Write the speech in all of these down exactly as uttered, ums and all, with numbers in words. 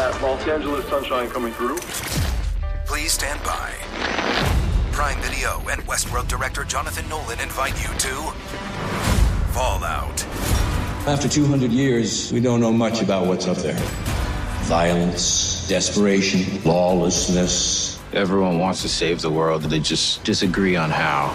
that Los Angeles sunshine coming through. Please stand by. Prime Video and Westworld director Jonathan Nolan invite you to Fallout. After two hundred years, we don't know much about what's up there. Violence, desperation, lawlessness. Everyone wants to save the world, they just disagree on how.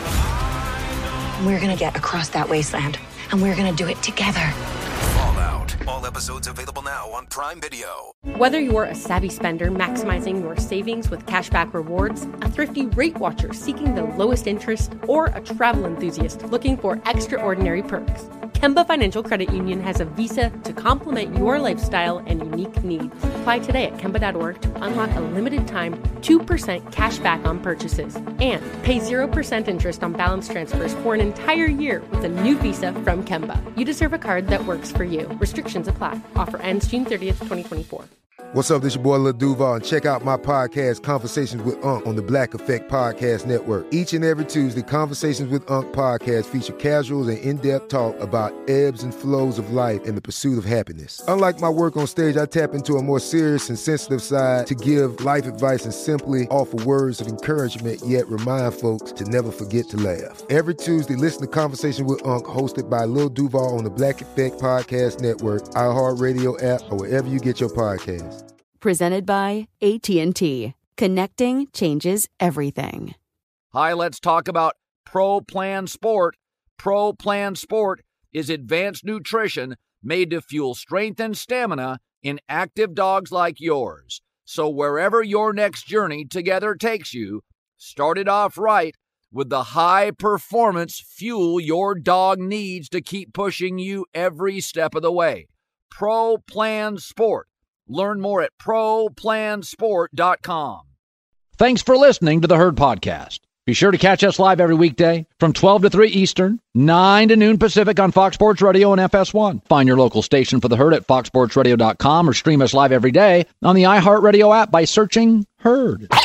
We're gonna get across that wasteland, and we're gonna do it together. Fallout. All episodes available now on Prime Video. Whether you're a savvy spender maximizing your savings with cashback rewards, a thrifty rate watcher seeking the lowest interest, or a travel enthusiast looking for extraordinary perks, Kemba Financial Credit Union has a visa to complement your lifestyle and unique needs. Apply today at Kemba dot org to unlock a limited time two percent cash back on purchases and pay zero percent interest on balance transfers for an entire year with a new visa from Kemba. You deserve a card that works for you. Restrictions apply. Offer ends June thirtieth, twenty twenty-four. What's up, this your boy Lil Duval, and check out my podcast, Conversations with Unc, on the Black Effect Podcast Network. Each and every Tuesday, Conversations with Unc podcast feature casuals and in-depth talk about ebbs and flows of life and the pursuit of happiness. Unlike my work on stage, I tap into a more serious and sensitive side to give life advice and simply offer words of encouragement, yet remind folks to never forget to laugh. Every Tuesday, listen to Conversation with Unc, hosted by Lil Duval on the Black Effect Podcast Network, iHeartRadio app, or wherever you get your podcasts. Presented by A T and T. Connecting changes everything. Hi, let's talk about Pro Plan Sport. Pro Plan Sport is advanced nutrition made to fuel strength and stamina in active dogs like yours. So wherever your next journey together takes you, start it off right with the high-performance fuel your dog needs to keep pushing you every step of the way. Pro Plan Sport. Learn more at pro plan sport dot com. Thanks for listening to the Herd Podcast. Be sure to catch us live every weekday from twelve to three Eastern, nine to noon Pacific on Fox Sports Radio and F S one. Find your local station for the Herd at fox sports radio dot com or stream us live every day on the iHeartRadio app by searching Herd. Now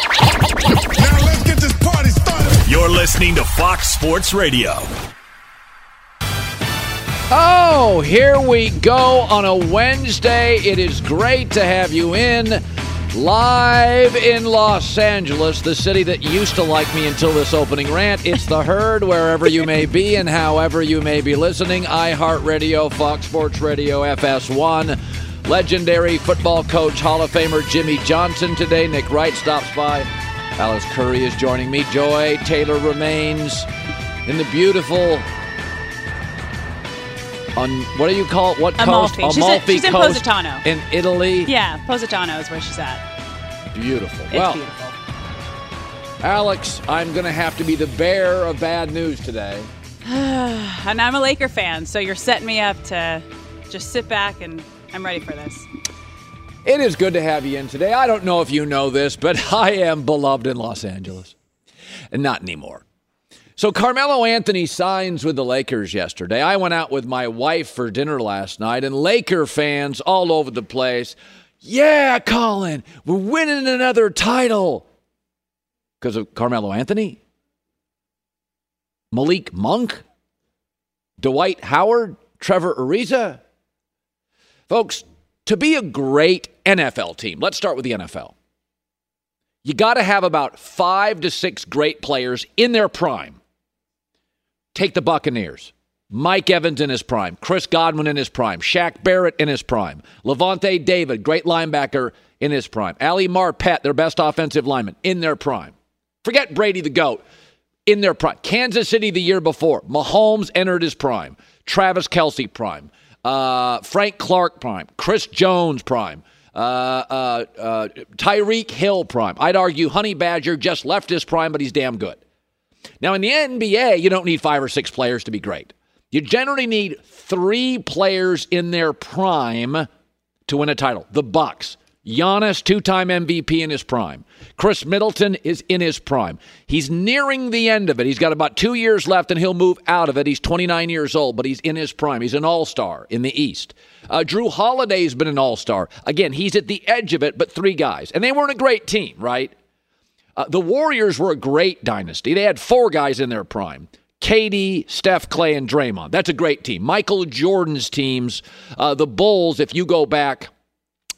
let's get this party started. You're listening to Fox Sports Radio. Oh, here we go on a Wednesday. It is great to have you in live in Los Angeles, the city that used to like me until this opening rant. It's the Herd, wherever you may be and however you may be listening. iHeartRadio, Fox Sports Radio, F S one. Legendary football coach, Hall of Famer Jimmy Johnson today. Nick Wright stops by. Alice Curry is joining me. Joy Taylor remains in the beautiful... On what do you call it? What Amalfi. coast? She's, Amalfi a, she's in coast Positano. In Italy? Yeah, Positano is where she's at. Beautiful. It's well, beautiful. Alex, I'm going to have to be the bearer of bad news today. And I'm a Laker fan, so you're setting me up to just sit back, and I'm ready for this. It is good to have you in today. I don't know if you know this, but I am beloved in Los Angeles. And not anymore. So Carmelo Anthony signs with the Lakers yesterday. I went out with my wife for dinner last night, and Laker fans all over the place. Yeah, Colin, we're winning another title. Because of Carmelo Anthony? Malik Monk? Dwight Howard? Trevor Ariza? Folks, to be a great N F L team, let's start with the N F L. You got to have about five to six great players in their prime. Take the Buccaneers. Mike Evans in his prime. Chris Godwin in his prime. Shaq Barrett in his prime. Levante David, great linebacker, in his prime. Ali Marpet, their best offensive lineman, in their prime. Forget Brady the GOAT, in their prime. Kansas City the year before. Mahomes entered his prime. Travis Kelce prime. Uh, Frank Clark prime. Chris Jones prime. Uh, uh, uh, Tyreek Hill prime. I'd argue Honey Badger just left his prime, but he's damn good. Now, in the N B A, you don't need five or six players to be great. You generally need three players in their prime to win a title. The Bucks. Giannis, two-time M V P in his prime. Chris Middleton is in his prime. He's nearing the end of it. He's got about two years left, and he'll move out of it. He's twenty-nine years old, but he's in his prime. He's an all-star in the East. Uh, Drew Holiday's been an all-star. Again, he's at the edge of it, but three guys. And they weren't a great team, right? Uh, the Warriors were a great dynasty. They had four guys in their prime. K D, Steph, Clay, and Draymond. That's a great team. Michael Jordan's teams, uh, the Bulls, if you go back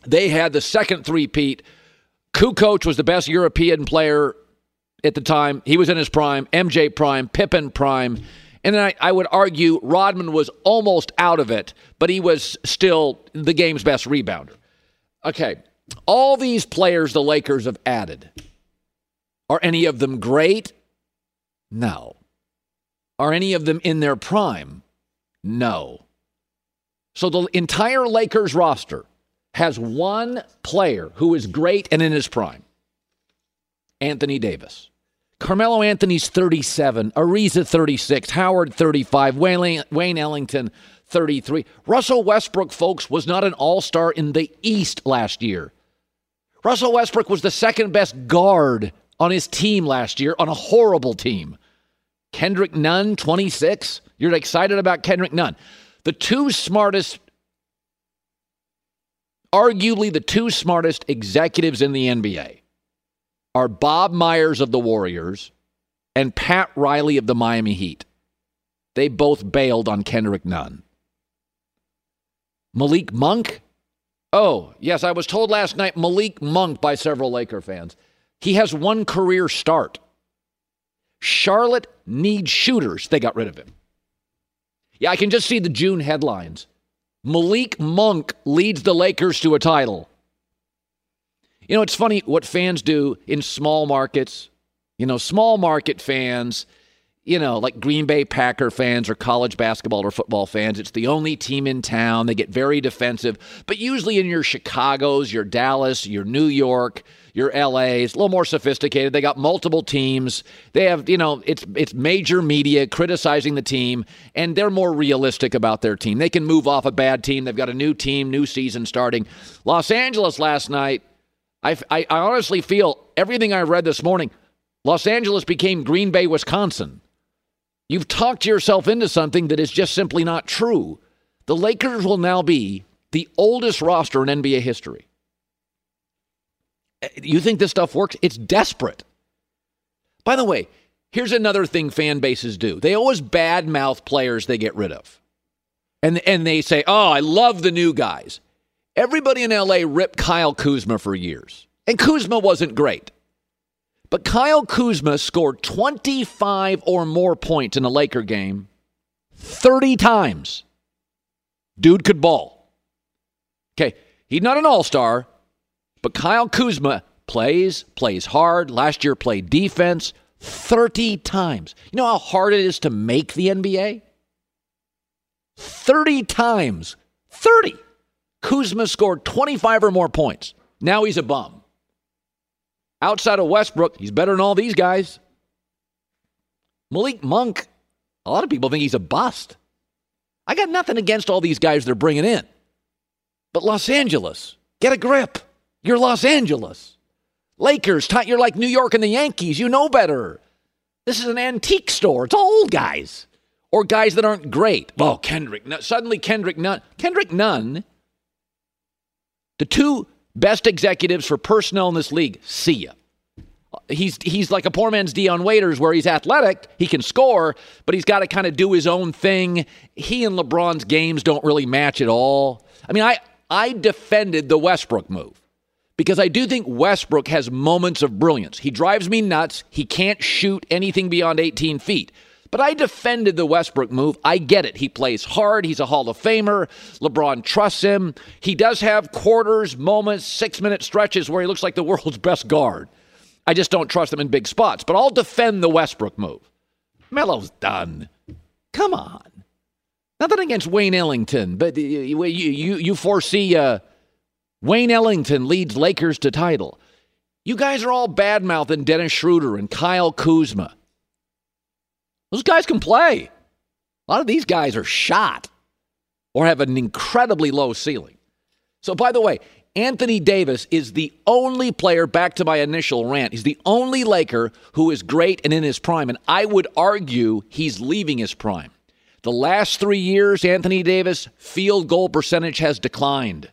They had the second three-peat. Kukoc was the best European player at the time. He was in his prime. M J prime. Pippen prime. And then I, I would argue Rodman was almost out of it, but he was still the game's best rebounder. Okay, all these players the Lakers have added, are any of them great? No. Are any of them in their prime? No. So the entire Lakers roster has one player who is great and in his prime. Anthony Davis. Carmelo Anthony's thirty-seven, Ariza thirty-six, Howard thirty-five, Wayne, Wayne Ellington thirty-three. Russell Westbrook, folks, was not an all-star in the East last year. Russell Westbrook was the second best guard on his team last year on a horrible team. Kendrick Nunn, twenty-six. You're excited about Kendrick Nunn. The two smartest, arguably the two smartest executives in the N B A are Bob Myers of the Warriors and Pat Riley of the Miami Heat. They both bailed on Kendrick Nunn. Malik Monk? Oh, yes, I was told last night Malik Monk by several Laker fans. He has one career start. Charlotte needs shooters. They got rid of him. Yeah, I can just see the June headlines. Malik Monk leads the Lakers to a title. You know, it's funny what fans do in small markets. You know, small market fans, you know, like Green Bay Packer fans or college basketball or football fans. It's the only team in town. They get very defensive. But usually in your Chicagos, your Dallas, your New York, your L A's, a little more sophisticated. They got multiple teams. They have, you know, it's it's major media criticizing the team, and they're more realistic about their team. They can move off a bad team. They've got a new team, new season starting. Los Angeles last night, I, I, I honestly feel everything I read this morning, Los Angeles became Green Bay, Wisconsin. You've talked yourself into something that is just simply not true. The Lakers will now be the oldest roster in N B A history. You think this stuff works? It's desperate. By the way, here's another thing fan bases do. They always badmouth players they get rid of. And, and they say, oh, I love the new guys. Everybody in L A ripped Kyle Kuzma for years. And Kuzma wasn't great. But Kyle Kuzma scored twenty-five or more points in a Laker game thirty times. Dude could ball. Okay, he's not an all-star, but Kyle Kuzma plays, plays hard. Last year played defense thirty times. You know how hard it is to make the N B A? thirty times. thirty. Kuzma scored twenty-five or more points. Now he's a bum. Outside of Westbrook, he's better than all these guys. Malik Monk, a lot of people think he's a bust. I got nothing against all these guys they're bringing in. But Los Angeles, get a grip. You're Los Angeles. Lakers, you're like New York and the Yankees. You know better. This is an antique store. It's all old guys. Or guys that aren't great. Oh, Kendrick Nunn. Suddenly Kendrick Nunn. Kendrick Nunn, the two best executives for personnel in this league, see ya. He's he's like a poor man's Dion Waiters, where he's athletic, he can score, but he's got to kind of do his own thing. He and LeBron's games don't really match at all. I mean, I, I defended the Westbrook move because I do think Westbrook has moments of brilliance. He drives me nuts. He can't shoot anything beyond eighteen feet. But I defended the Westbrook move. I get it. He plays hard. He's a Hall of Famer. LeBron trusts him. He does have quarters, moments, six-minute stretches where he looks like the world's best guard. I just don't trust him in big spots. But I'll defend the Westbrook move. Melo's done. Come on. Nothing against Wayne Ellington, but you, you, you foresee uh, Wayne Ellington leads Lakers to title. You guys are all bad-mouthing Dennis Schroeder and Kyle Kuzma. Those guys can play. A lot of these guys are shot or have an incredibly low ceiling. So, by the way, Anthony Davis is the only player, back to my initial rant, he's the only Laker who is great and in his prime, and I would argue he's leaving his prime. The last three years, Anthony Davis' field goal percentage has declined.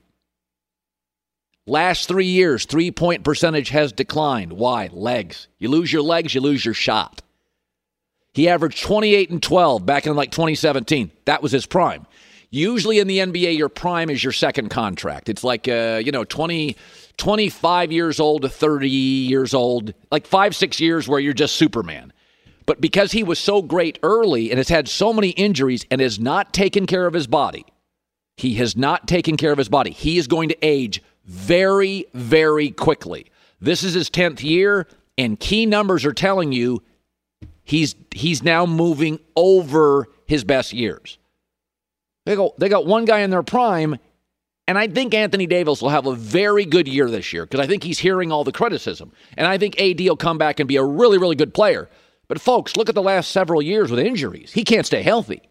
Last three years, three-point percentage has declined. Why? Legs. You lose your legs, you lose your shot. He averaged twenty-eight and twelve back in like twenty seventeen. That was his prime. Usually in the N B A, your prime is your second contract. It's like, uh, you know, twenty, twenty-five years old to thirty years old, like five, six years where you're just Superman. But because he was so great early and has had so many injuries and has not taken care of his body, he has not taken care of his body. He is going to age very, very quickly. This is his tenth year, and key numbers are telling you he's he's now moving over his best years. They go, they got one guy in their prime, and I think Anthony Davis will have a very good year this year because I think he's hearing all the criticism. And I think A D will come back and be a really, really good player. But folks, look at the last several years with injuries. He can't stay healthy.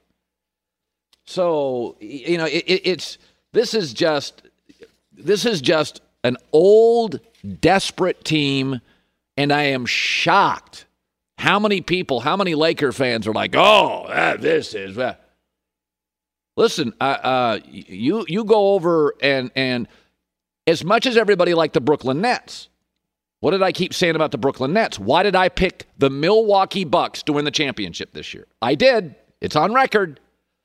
So, you know, it, it, it's this is just this is just an old, desperate team, and I am shocked how many people, how many Laker fans are like, "Oh, uh, this is." Uh. Listen, uh, uh, you you go over and and as much as everybody liked the Brooklyn Nets. What did I keep saying about the Brooklyn Nets? Why did I pick the Milwaukee Bucks to win the championship this year? I did. It's on record.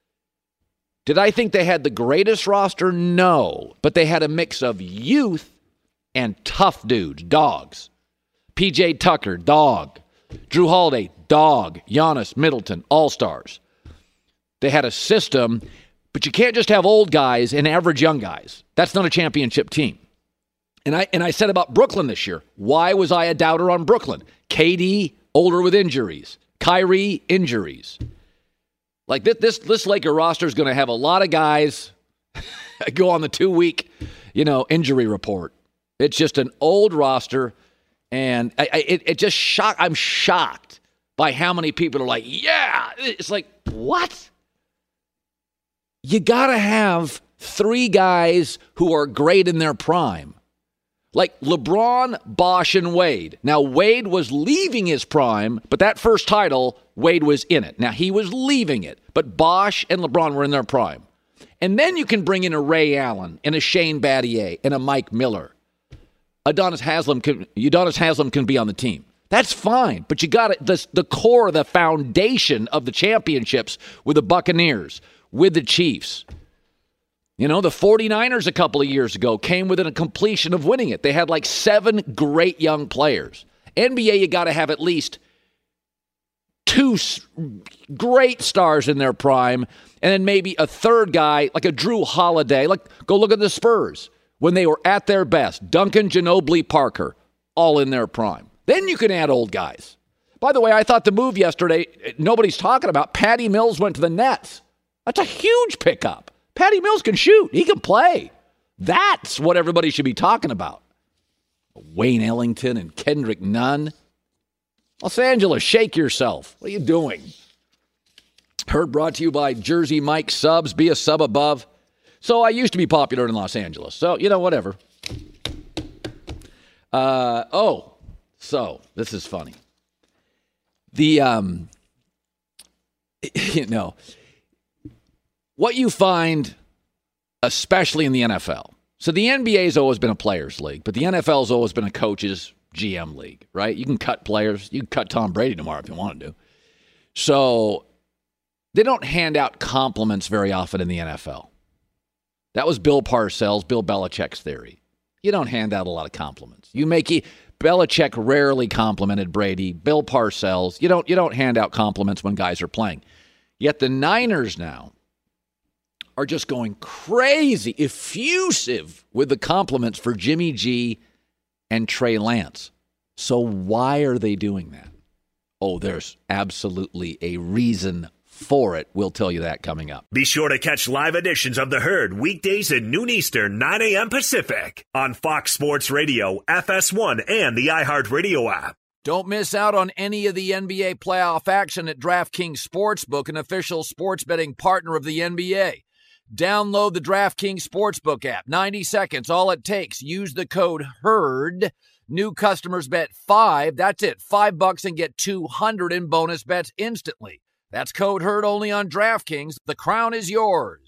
Did I think they had the greatest roster? No. But they had a mix of youth and tough dudes, dogs. P J Tucker, dog. Drew Holiday, dog. Giannis, Middleton, all-stars. They had a system, but you can't just have old guys and average young guys. That's not a championship team. And I and I said about Brooklyn this year, why was I a doubter on Brooklyn? K D, older with injuries. Kyrie, injuries. Like this, this, this Laker roster is going to have a lot of guys go on the two-week, you know, injury report. It's just an old roster, and I, I, it, it just shock. I'm shocked by how many people are like, yeah. It's like, what? You got to have three guys who are great in their prime. Like LeBron, Bosh, and Wade. Now, Wade was leaving his prime, but that first title, Wade was in it. Now, he was leaving it, but Bosh and LeBron were in their prime. And then you can bring in a Ray Allen and a Shane Battier and a Mike Miller. Udonis Haslem can, Udonis Haslem can be on the team. That's fine, but you got it. The, the core, the foundation of the championships with the Buccaneers, with the Chiefs. You know, the 49ers a couple of years ago came within a completion of winning it. They had like seven great young players. N B A, you got to have at least two great stars in their prime, and then maybe a third guy, like a Drew Holiday. Like, go look at the Spurs when they were at their best. Duncan, Ginobili, Parker, all in their prime. Then you can add old guys. By the way, I thought the move yesterday, nobody's talking about, Patty Mills went to the Nets. That's a huge pickup. Patty Mills can shoot. He can play. That's what everybody should be talking about. Wayne Ellington and Kendrick Nunn. Los Angeles, shake yourself. What are you doing? Heard brought to you by Jersey Mike Subs. Be a sub above. So I used to be popular in Los Angeles. So, you know, whatever. Uh, oh, so this is funny. The, um, you know... What you find, especially in the N F L. So the N B A has always been a players' league, but the N F L has always been a coaches' G M league, right? You can cut players. You can cut Tom Brady tomorrow if you want to. So they don't hand out compliments very often in the N F L. That was Bill Parcells, Bill Belichick's theory. You don't hand out a lot of compliments. You make – Belichick rarely complimented Brady. Bill Parcells. You don't, you don't hand out compliments when guys are playing. Yet the Niners now are just going crazy, effusive with the compliments for Jimmy G and Trey Lance. So why are they doing that? Oh, there's absolutely a reason for it. We'll tell you that coming up. Be sure to catch live editions of The Herd weekdays at noon Eastern, nine a.m. Pacific on Fox Sports Radio, F S one, and the iHeartRadio app. Don't miss out on any of the N B A playoff action at DraftKings Sportsbook, an official sports betting partner of the N B A. Download the DraftKings Sportsbook app. ninety seconds, all it takes. Use the code HERD. New customers bet five. That's it. Five bucks and get two hundred in bonus bets instantly. That's code HERD only on DraftKings. The crown is yours.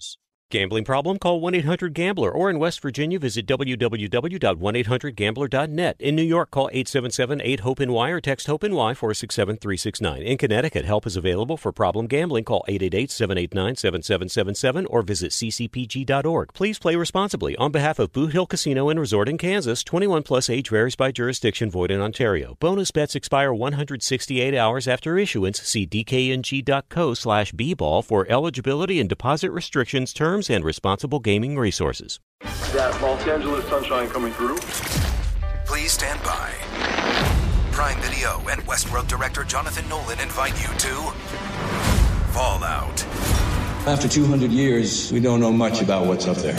Gambling problem? Call one eight hundred gambler, or in West Virginia, visit w w w dot one eight hundred gambler dot net. In New York, call eight seven seven eight hope N Y or text HOPE-NY four six seven three six nine. In Connecticut, help is available for problem gambling. Call eight eight eight seven eight nine seven seven seven seven or visit c c p g dot org. Please play responsibly. On behalf of Boot Hill Casino and Resort in Kansas, twenty-one plus age varies by jurisdiction, void in Ontario. Bonus bets expire one hundred sixty-eight hours after issuance. See d k n g dot co slash b ball for eligibility and deposit restrictions, terms, and responsible gaming resources. That Los Angeles sunshine coming through. Please stand by. Prime Video and Westworld director Jonathan Nolan invite you to Fallout. After two hundred years, we don't know much about what's up there.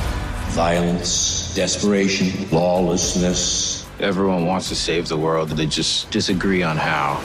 Violence, desperation, lawlessness. Everyone wants to save the world, they just disagree on how.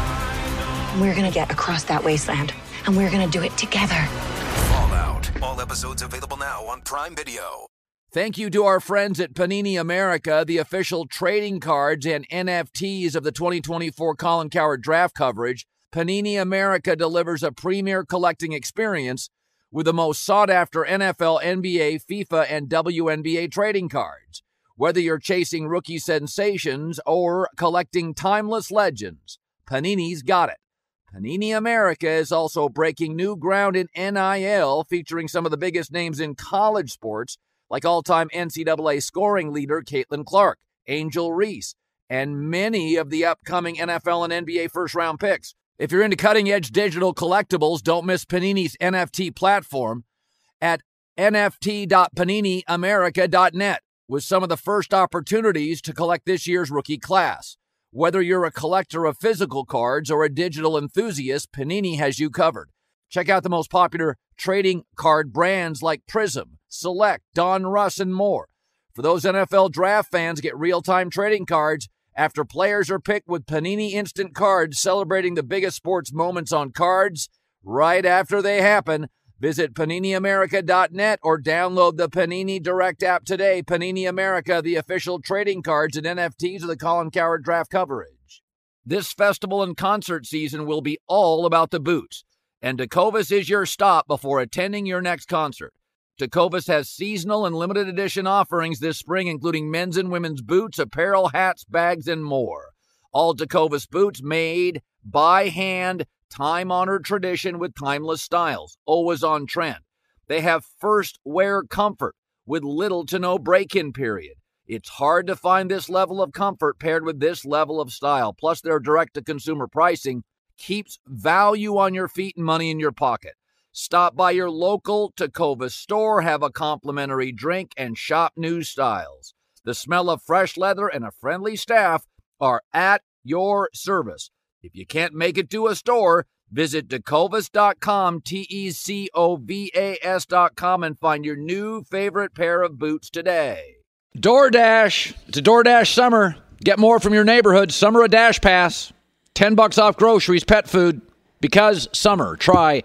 We're gonna get across that wasteland, and we're gonna do it together. Fallout. All episodes available now on Prime Video. Thank you to our friends at Panini America, the official trading cards and N F Ts of the twenty twenty-four Colin Cowherd draft coverage. Panini America delivers a premier collecting experience with the most sought-after N F L, N B A, FIFA, and W N B A trading cards. Whether you're chasing rookie sensations or collecting timeless legends, Panini's got it. Panini America is also breaking new ground in N I L, featuring some of the biggest names in college sports, like all-time N C double A scoring leader Caitlin Clark, Angel Reese, and many of the upcoming N F L and N B A first-round picks. If you're into cutting-edge digital collectibles, don't miss Panini's N F T platform at n f t dot panini america dot net with some of the first opportunities to collect this year's rookie class. Whether you're a collector of physical cards or a digital enthusiast, Panini has you covered. Check out the most popular trading card brands like Prism, Select, Don Russ, and more. For those N F L draft fans, get real-time trading cards after players are picked with Panini Instant Cards, celebrating the biggest sports moments on cards right after they happen. Visit panini america dot net or download the Panini Direct app today. Panini America, the official trading cards and N F Ts of the Colin Cowherd draft coverage. This festival and concert season will be all about the boots, and Tecovas is your stop before attending your next concert. Tecovas has seasonal and limited edition offerings this spring, including men's and women's boots, apparel, hats, bags, and more. All Tecovas boots made by hand, time-honored tradition with timeless styles, always on trend. They have first wear comfort with little to no break-in period. It's hard to find this level of comfort paired with this level of style. Plus, their direct-to-consumer pricing keeps value on your feet and money in your pocket. Stop by your local Tecovas store, have a complimentary drink, and shop new styles. The smell of fresh leather and a friendly staff are at your service. If you can't make it to a store, visit tecovas dot com, T E C O V A S dot com, and find your new favorite pair of boots today. DoorDash. It's a DoorDash summer. Get more from your neighborhood. Summer a Dash Pass. ten bucks off groceries, pet food. Because summer, try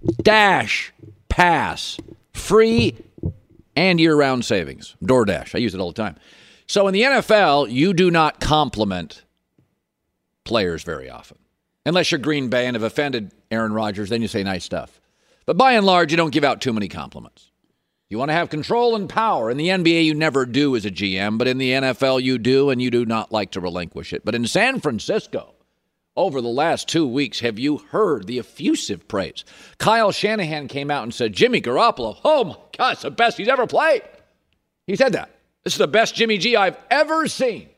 Dash Pass. Free and year-round savings. DoorDash. I use it all the time. So in the N F L, you do not compliment players very often. Unless you're Green Bay and have offended Aaron Rodgers, then you say nice stuff. But by and large, you don't give out too many compliments. You want to have control and power. In the N B A, you never do as a G M, but in the N F L, you do, and you do not like to relinquish it. But in San Francisco, over the last two weeks, have you heard the effusive praise? Kyle Shanahan came out and said, Jimmy Garoppolo, oh my God, it's the best he's ever played. He said that. This is the best Jimmy G I've ever seen.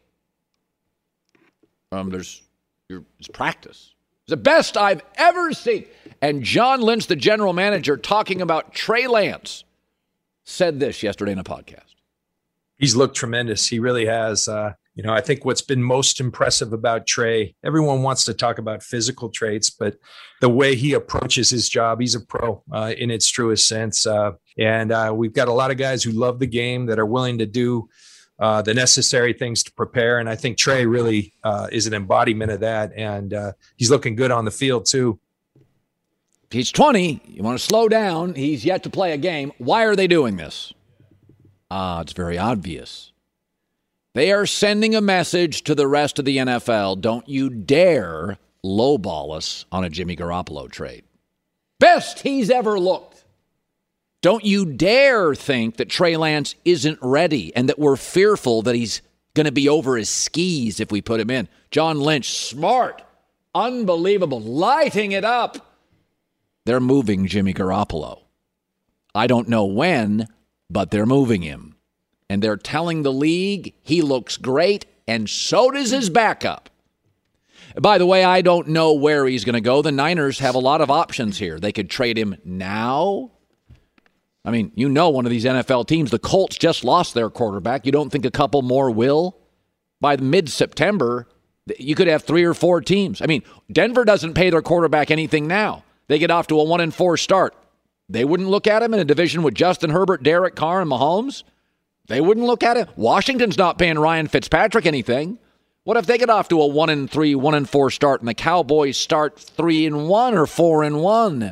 Um, there's it's practice. It's the best I've ever seen. And John Lynch, the general manager, talking about Trey Lance, said this yesterday in a podcast. He's looked tremendous. He really has. Uh, you know, I think what's been most impressive about Trey, everyone wants to talk about physical traits, but the way he approaches his job, he's a pro uh, in its truest sense. Uh, and uh, we've got a lot of guys who love the game that are willing to do uh, the necessary things to prepare. And I think Trey really uh, is an embodiment of that. And uh, he's looking good on the field too. He's twenty. You want to slow down. He's yet to play a game. Why are they doing this? Ah, uh, it's very obvious. They are sending a message to the rest of the N F L. Don't you dare lowball us on a Jimmy Garoppolo trade. Best he's ever looked. Don't you dare think that Trey Lance isn't ready and that we're fearful that he's going to be over his skis if we put him in. John Lynch, smart, unbelievable, lighting it up. They're moving Jimmy Garoppolo. I don't know when, but they're moving him. And they're telling the league he looks great, and so does his backup. By the way, I don't know where he's going to go. The Niners have a lot of options here. They could trade him now. I mean, you know one of these N F L teams, the Colts just lost their quarterback. You don't think a couple more will? By mid-September, you could have three or four teams. I mean, Denver doesn't pay their quarterback anything now. They get off to a one and four start. They wouldn't look at him in a division with Justin Herbert, Derek Carr, and Mahomes. They wouldn't look at it. Washington's not paying Ryan Fitzpatrick anything. What if they get off to a one and three, one and four start, and the Cowboys start three and one or four and one?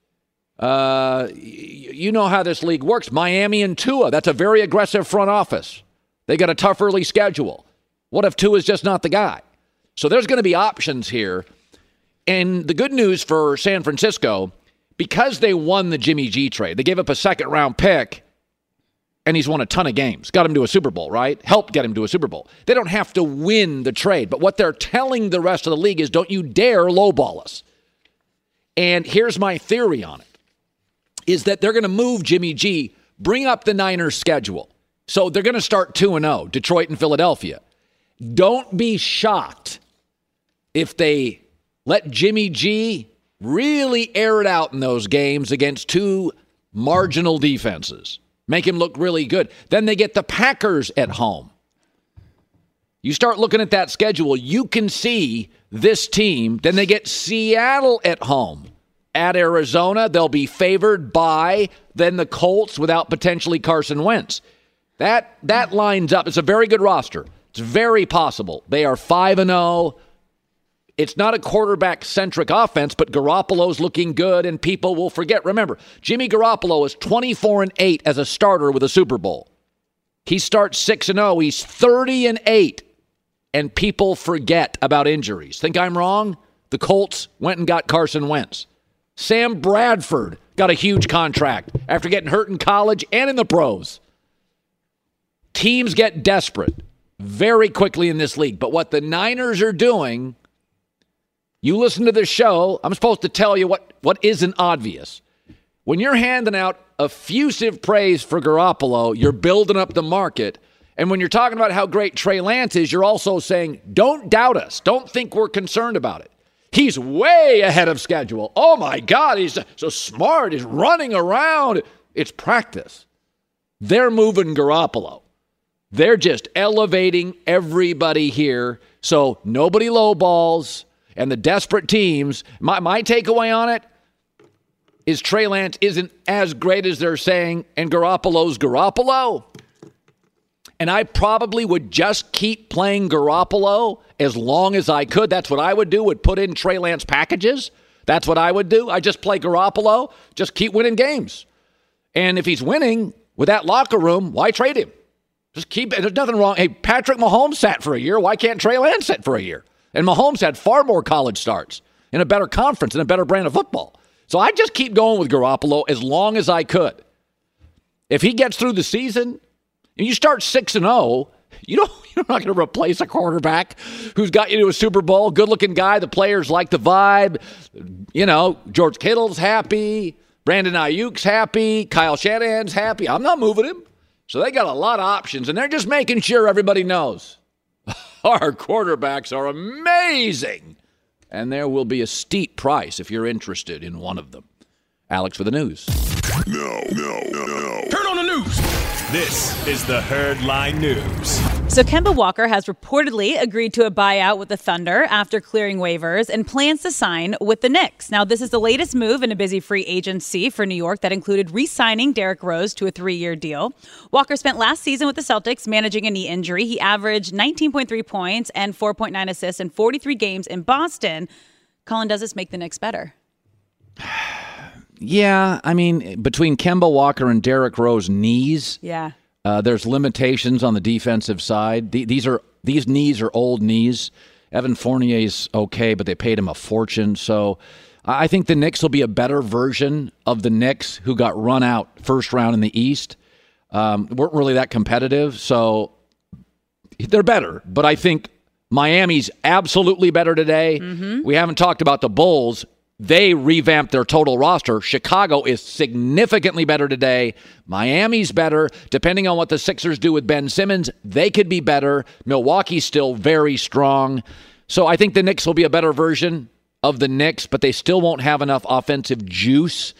Uh, you know how this league works. Miami and Tua. That's a very aggressive front office. They got a tough early schedule. What if Tua's just not the guy? So there's going to be options here. And the good news for San Francisco, because they won the Jimmy G trade, they gave up a second round pick, and he's won a ton of games. Got him to a Super Bowl, right? Helped get him to a Super Bowl. They don't have to win the trade. But what they're telling the rest of the league is, don't you dare lowball us. And here's my theory on it, is that they're going to move Jimmy G, bring up the Niners' schedule. So they're going to start two and oh, Detroit and Philadelphia. Don't be shocked if they let Jimmy G really air it out in those games against two marginal defenses. Make him look really good. Then they get the Packers at home. You start looking at that schedule, you can see this team. Then they get Seattle at home. At Arizona, they'll be favored by then the Colts without potentially Carson Wentz. That that lines up. It's a very good roster. It's very possible. They are five and oh. It's not a quarterback-centric offense, but Garoppolo's looking good, and people will forget. Remember, Jimmy Garoppolo is twenty-four and eight as a starter with a Super Bowl. He starts six and oh. He's thirty and eight, and people forget about injuries. Think I'm wrong? The Colts went and got Carson Wentz. Sam Bradford got a huge contract after getting hurt in college and in the pros. Teams get desperate very quickly in this league. But what the Niners are doing, you listen to this show, I'm supposed to tell you what, what isn't obvious. When you're handing out effusive praise for Garoppolo, you're building up the market. And when you're talking about how great Trey Lance is, you're also saying, don't doubt us. Don't think we're concerned about it. He's way ahead of schedule. Oh, my God, he's so smart. He's running around. It's practice. They're moving Garoppolo. They're just elevating everybody here so nobody lowballs. And the desperate teams, my, my takeaway on it is Trey Lance isn't as great as they're saying, and Garoppolo's Garoppolo. And I probably would just keep playing Garoppolo as long as I could. That's what I would do, would put in Trey Lance packages. That's what I would do. I just play Garoppolo, just keep winning games. And if he's winning with that locker room, why trade him? Just keep it. There's nothing wrong. Hey, Patrick Mahomes sat for a year. Why can't Trey Lance sit for a year? And Mahomes had far more college starts in a better conference and a better brand of football. So I just keep going with Garoppolo as long as I could. If he gets through the season, and you start six and oh, you don't, you're not going to replace a quarterback who's got you to a Super Bowl, good-looking guy. The players like the vibe. You know, George Kittle's happy. Brandon Ayuk's happy. Kyle Shanahan's happy. I'm not moving him. So they got a lot of options, and they're just making sure everybody knows. Our quarterbacks are amazing. And there will be a steep price if you're interested in one of them. Alex for the news. No, no, no, no. Turn on the news. This is the Herd Line News. So Kemba Walker has reportedly agreed to a buyout with the Thunder after clearing waivers and plans to sign with the Knicks. Now, this is the latest move in a busy free agency for New York that included re-signing Derrick Rose to a three-year deal. Walker spent last season with the Celtics managing a knee injury. He averaged nineteen point three points and four point nine assists in forty-three games in Boston. Colin, does this make the Knicks better? Yeah, I mean, between Kemba Walker and Derrick Rose knees, yeah, uh, there's limitations on the defensive side. The, these are these knees are old knees. Evan Fournier's okay, but they paid him a fortune. So I think the Knicks will be a better version of the Knicks who got run out first round in the East. Um, weren't really that competitive, so they're better. But I think Miami's absolutely better today. Mm-hmm. We haven't talked about the Bulls. They revamped their total roster. Chicago is significantly better today. Miami's better. Depending on what the Sixers do with Ben Simmons, they could be better. Milwaukee's still very strong. So I think the Knicks will be a better version of the Knicks, but they still won't have enough offensive juice.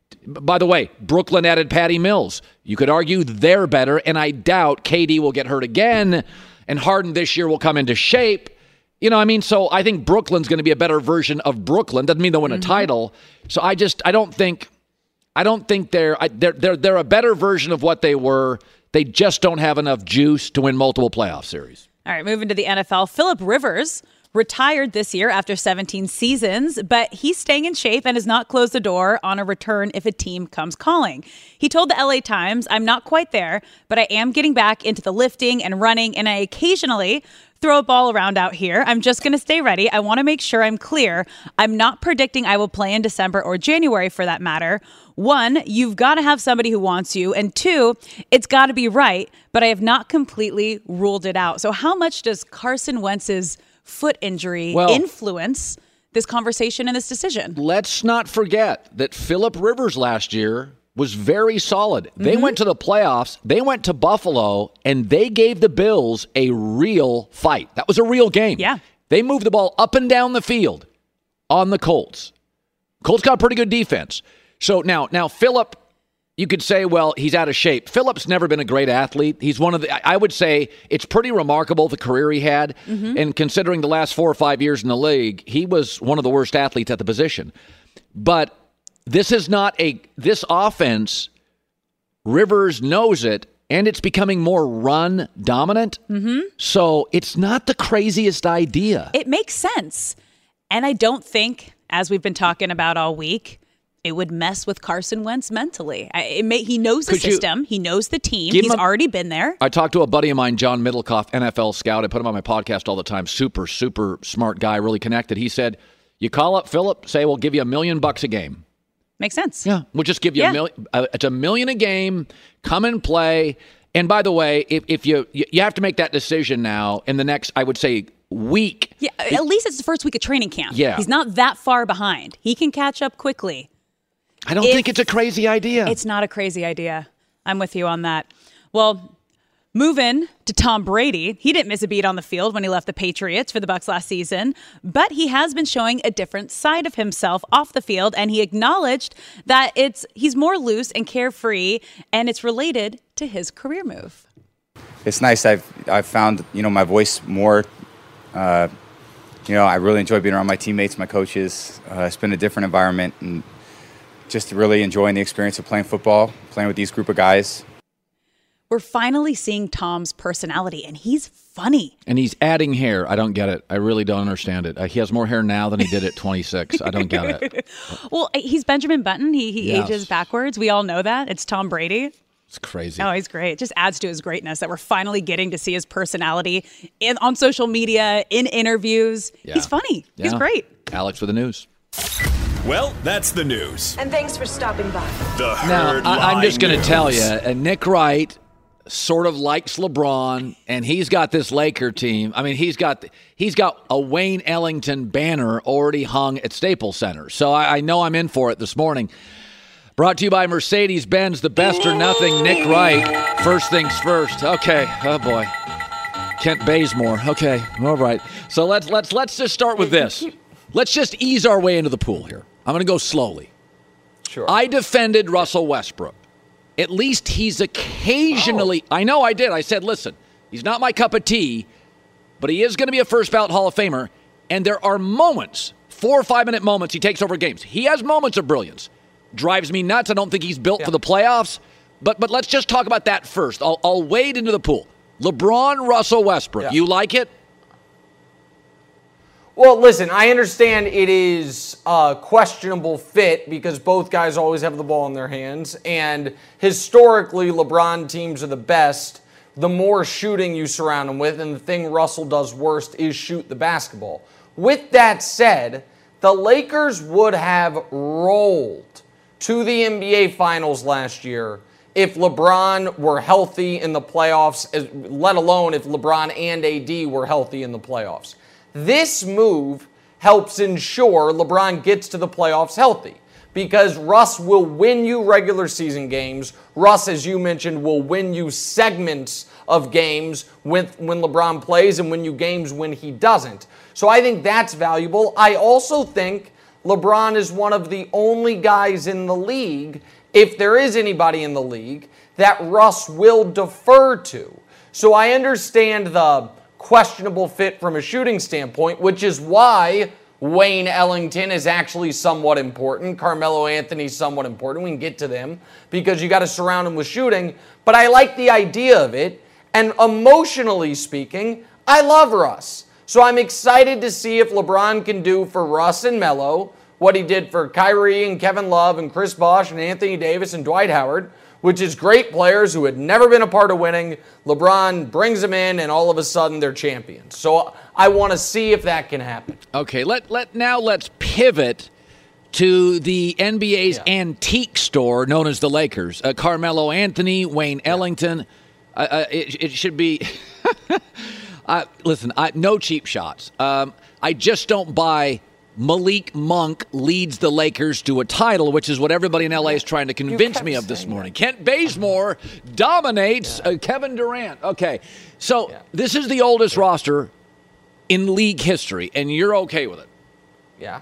By the way, Brooklyn added Patty Mills. You could argue they're better, and I doubt K D will get hurt again, and Harden this year will come into shape. You know, I mean, so I think Brooklyn's going to be a better version of Brooklyn. Doesn't mean they'll win mm-hmm. a title. So I just, I don't think, I don't think they're, I, they're, they're, they're a better version of what they were. They just don't have enough juice to win multiple playoff series. All right, moving to the N F L. Phillip Rivers retired this year after seventeen seasons, but he's staying in shape and has not closed the door on a return if a team comes calling. He told the L A Times, "I'm not quite there, but I am getting back into the lifting and running, and I occasionally throw a ball around out here. I'm just going to stay ready. I want to make sure I'm clear. I'm not predicting I will play in December or January for that matter. One, you've got to have somebody who wants you. And two, it's got to be right, but I have not completely ruled it out." So how much does Carson Wentz's foot injury well, influence this conversation and this decision? Let's not forget that Phillip Rivers last year was very solid. They mm-hmm. went to the playoffs, they went to Buffalo, and they gave the Bills a real fight. That was a real game. Yeah. They moved the ball up and down the field on the Colts. Colts got pretty good defense. So now, now Phillip, you could say, well, he's out of shape. Phillip's never been a great athlete. He's one of the, I would say it's pretty remarkable the career he had. Mm-hmm. And considering the last four or five years in the league, he was one of the worst athletes at the position. But this is not a, this offense, Rivers knows it, and it's becoming more run dominant. Mm-hmm. So it's not the craziest idea. It makes sense. And I don't think, as we've been talking about all week, it would mess with Carson Wentz mentally. It may, he knows the Could system. You, he knows the team. He's a, already been there. I talked to a buddy of mine, John Middlecoff, N F L scout. I put him on my podcast all the time. Super, super smart guy, really connected. He said, you call up Phillip, say, we'll give you a million bucks a game. Makes sense. Yeah, we'll just give you yeah. a million. Uh, it's a million a game. Come and play. And by the way, if, if you you have to make that decision now in the next, I would say, week. Yeah, at least it's the first week of training camp. Yeah. He's not that far behind. He can catch up quickly. I don't if, think it's a crazy idea. It's not a crazy idea. I'm with you on that. Well, moving to Tom Brady, he didn't miss a beat on the field when he left the Patriots for the Bucs last season, but he has been showing a different side of himself off the field, and he acknowledged that it's he's more loose and carefree, and it's related to his career move. It's nice. I've I've found you know my voice more. Uh, you know, I really enjoy being around my teammates, my coaches. Uh, it's been a different environment, and just really enjoying the experience of playing football, playing with these group of guys. We're finally seeing Tom's personality, and he's funny. And he's adding hair. I don't get it. I really don't understand it. Uh, he has more hair now than he did at twenty-six. I don't get it. Well, he's Benjamin Button. He, he yes. ages backwards. We all know that. It's Tom Brady. It's crazy. Oh, he's great. It just adds to his greatness that we're finally getting to see his personality in on social media, in interviews. Yeah. He's funny. Yeah. He's great. Alex with the news. Well, that's the news. And thanks for stopping by. The now, Herd I, I'm just going to tell you, News. uh, Nick Wright sort of likes LeBron, and he's got this Laker team. I mean, he's got he's got a Wayne Ellington banner already hung at Staples Center. So I, I know I'm in for it this morning. Brought to you by Mercedes-Benz, the best or nothing. Nick Wright. First things first. Okay. Oh boy. Kent Bazemore. Okay. All right. So let's let's let's just start with this. Let's just ease our way into the pool here. I'm going to go slowly. Sure. I defended Russell Westbrook. At least he's occasionally, oh. I know I did. I said, listen, he's not my cup of tea, but he is going to be a first ballot Hall of Famer. And there are moments, four or five minute moments, he takes over games. He has moments of brilliance. Drives me nuts. I don't think he's built yeah. for the playoffs. But but let's just talk about that first. I'll, I'll wade into the pool. LeBron, Russell Westbrook. Yeah. You like it? Well, listen, I understand it is a questionable fit because both guys always have the ball in their hands. And historically, LeBron teams are the best the more shooting you surround them with. And the thing Russell does worst is shoot the basketball. With that said, The Lakers would have rolled to the N B A Finals last year if LeBron were healthy in the playoffs, let alone if LeBron and A D were healthy in the playoffs. This move helps ensure LeBron gets to the playoffs healthy because Russ will win you regular season games. Russ, as you mentioned, will win you segments of games when, when LeBron plays and win you games when he doesn't. So I think that's valuable. I also think LeBron is one of the only guys in the league, if there is anybody in the league, that Russ will defer to. So I understand the questionable fit from a shooting standpoint, which is why Wayne Ellington is actually somewhat important. Carmelo Anthony is somewhat important. We can get to them because you got to surround him with shooting. But I like the idea of it. And emotionally speaking, I love Russ. So I'm excited to see if LeBron can do for Russ and Melo what he did for Kyrie and Kevin Love and Chris Bosh and Anthony Davis and Dwight Howard, which is great players who had never been a part of winning. LeBron brings them in, and all of a sudden they're champions. So I want to see if that can happen. Okay, let let now let's pivot to the N B A's yeah. antique store known as the Lakers. Uh, Carmelo Anthony, Wayne yeah. Ellington. Uh, uh, it, it should be. uh, listen, I, no cheap shots. Um, I just don't buy Malik Monk leads the Lakers to a title, which is what everybody in L A is trying to convince me of this morning. That. Kent Bazemore dominates yeah. uh, Kevin Durant. Okay, so yeah. this is the oldest yeah. roster in league history, and you're okay with it. Yeah.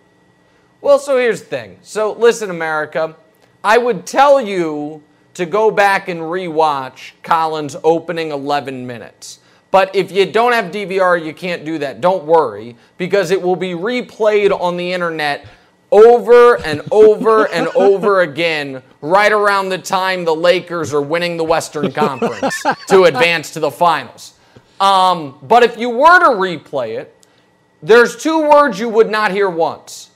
Well, so here's the thing. So listen, America, I would tell you to go back and rewatch Collins' opening eleven minutes. But if you don't have D V R, you can't do that. Don't worry, because it will be replayed on the internet over and over and over again right around the time the Lakers are winning the Western Conference to advance to the finals. Um, but if you were to replay it, there's two words you would not hear once.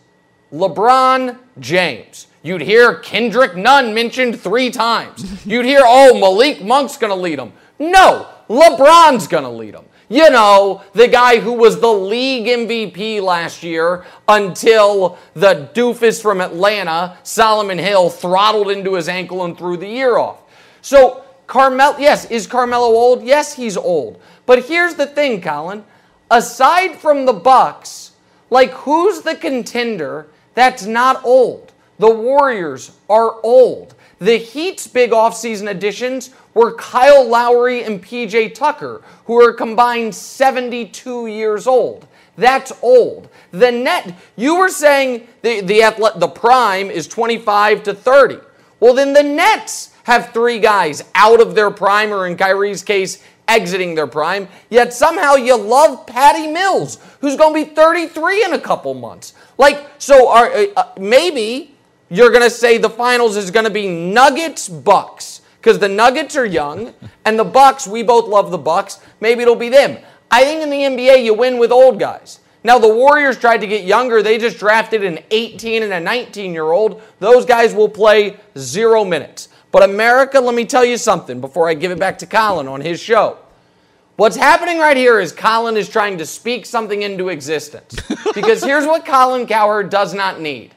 LeBron James. You'd hear Kendrick Nunn mentioned three times. You'd hear, oh, Malik Monk's going to lead them. No, LeBron's going to lead them. You know, the guy who was the league M V P last year until the doofus from Atlanta, Solomon Hill, throttled into his ankle and threw the year off. So, Carmelo, yes, is Carmelo old? Yes, he's old. But here's the thing, Colin. Aside from the Bucks, like, who's the contender that's not old? The Warriors are old. The Heat's big offseason additions were Kyle Lowry and P J Tucker, who are combined seventy-two years old. That's old. The net, you were saying the, the, the prime is twenty-five to thirty. Well, then the Nets have three guys out of their prime, or in Kyrie's case, exiting their prime, yet somehow you love Patty Mills, who's going to be thirty-three in a couple months. Like, so are, uh, maybe you're going to say the finals is going to be Nuggets-Bucks, because the Nuggets are young, and the Bucks, we both love the Bucks. Maybe it'll be them. I think in the N B A, you win with old guys. Now, the Warriors tried to get younger. They just drafted an eighteen and a nineteen-year-old. Those guys will play zero minutes. But America, let me tell you something before I give it back to Colin on his show. What's happening right here is Colin is trying to speak something into existence. Because here's what Colin Cowherd does not need.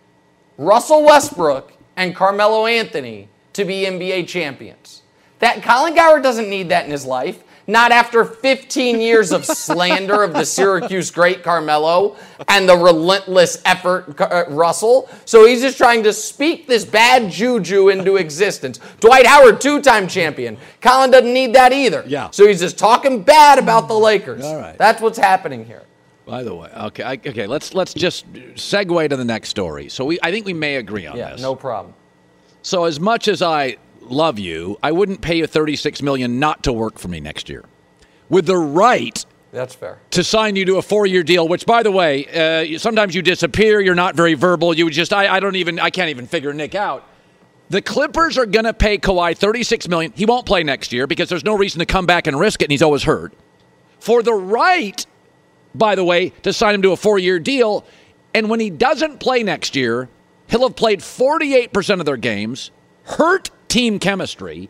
Russell Westbrook and Carmelo Anthony to be N B A champions. That Colin Cowherd doesn't need that in his life. Not after fifteen years of slander of the Syracuse great Carmelo and the relentless effort uh, Russell. So he's just trying to speak this bad juju into existence. Dwight Howard, two-time champion. Colin doesn't need that either. Yeah. So he's just talking bad about the Lakers. All right. That's what's happening here. By the way, okay, I, okay. Let's let's just segue to the next story. So we, I think we may agree on yeah, this. No problem. So as much as I love you, I wouldn't pay you thirty-six million dollars not to work for me next year, with the right. That's fair. To sign you to a four-year deal. Which, by the way, uh, sometimes you disappear. You're not very verbal. You just, I, I don't even, I can't even figure Nick out. The Clippers are going to pay Kawhi thirty-six million dollars. He won't play next year because there's no reason to come back and risk it, and he's always hurt. For the right, by the way, to sign him to a four-year deal. And when he doesn't play next year, he'll have played forty-eight percent of their games, hurt team chemistry.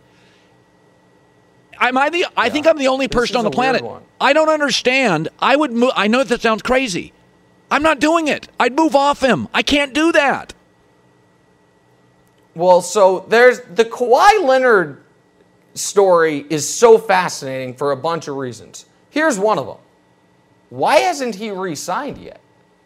Am I the? I yeah. think I'm the only person on the planet. I don't understand. I would move. I know that sounds crazy. I'm not doing it. I'd move off him. I can't do that. Well, so there's the Kawhi Leonard story is so fascinating for a bunch of reasons. Here's one of them. Why hasn't he re-signed yet?